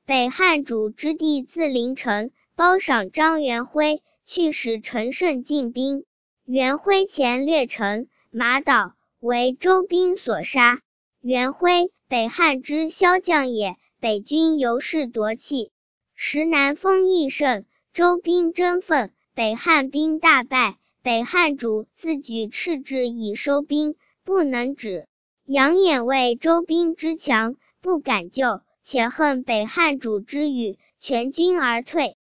北汉主之弟自临城，褒赏张元辉，去使陈胜进兵。元辉前略城，马倒，为周兵所杀。元辉，北汉之骁将也，北军由是夺气。时南风益盛，周兵争奋，北汉兵大败。北汉主自举赤志以收兵，不能止。杨衍谓周兵之强，不敢救，且恨北汉主之语，全军而退。